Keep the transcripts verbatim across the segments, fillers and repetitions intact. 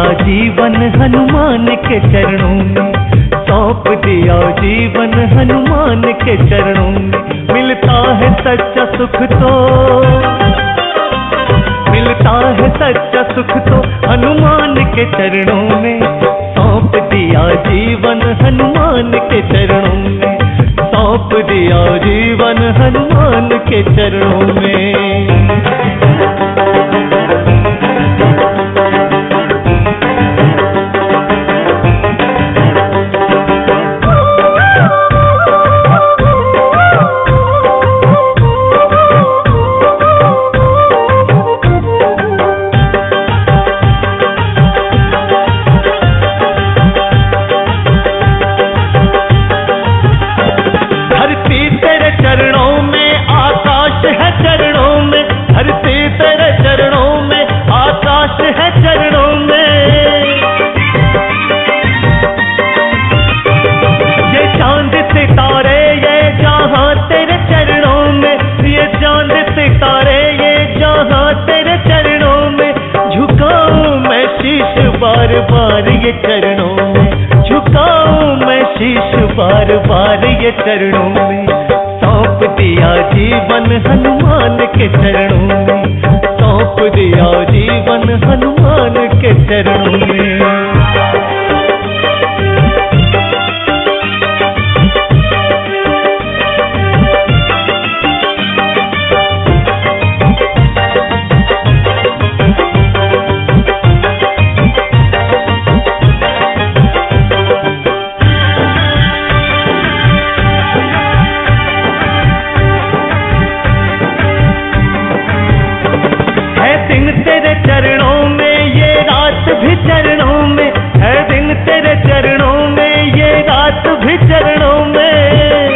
दिया जीवन हनुमान के चरणों में, सौंप दिया जीवन हनुमान के चरणों में। मिलता है सच्चा सुख तो, मिलता है सच्चा सुख तो हनुमान के चरणों में, सौंप दिया जीवन हनुमान के चरणों में, सौंप दिया जीवन हनुमान के चरणों में। बार बार ये चरणों में झुकाऊं मैं शीश, बार बार ये चरणों में। सौंप दिया जीवन हनुमान के चरणों में, सौंप दिया जीवन हनुमान के चरणों में। तेरे चरणों में ये रात भी चरणों में है, दिन तेरे चरणों में ये रात भी चरणों में।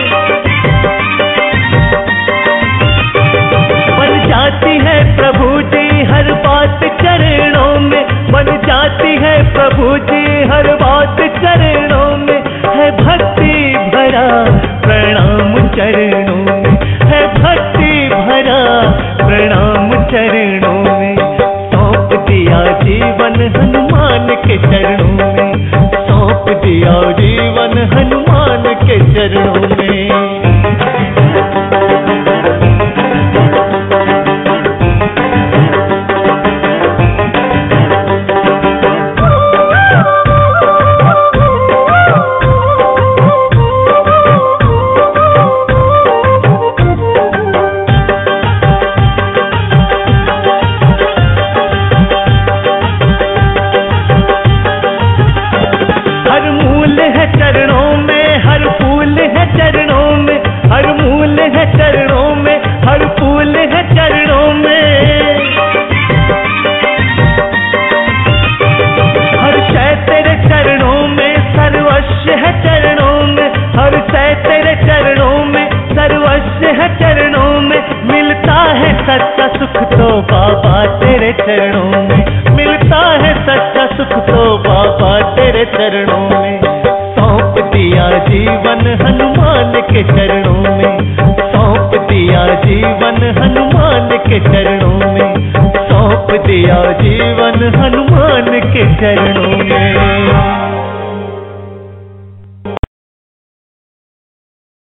बन जाती है प्रभु जी हर बात चरणों में, बन जाती है प्रभु जी हर बात चरणों में। है भक्ति भरा प्रणाम चरणों में, है भक्ति भरा प्रणाम चरणों में। दिया जीवन हनुमान के चरणों में, सौंप दिया जीवन हनुमान के चरणों में। चरणों में हर फूल है चरणों में, हर मूल है चरणों में, हर फूल है चरणों में। हर शय तेरे चरणों में सर्वस्व है चरणों में, हर शय तेरे चरणों में सर्वस्व है चरणों में। मिलता है सच्चा सुख तो बाबा तेरे चरणों में, मिलता है सच्चा सुख तो बाबा तेरे चरणों में। सौंप दिया जीवन हनुमान के चरणों में, सौंप दिया जीवन हनुमान के चरणों में, सौंप दिया जीवन हनुमान के चरणों में।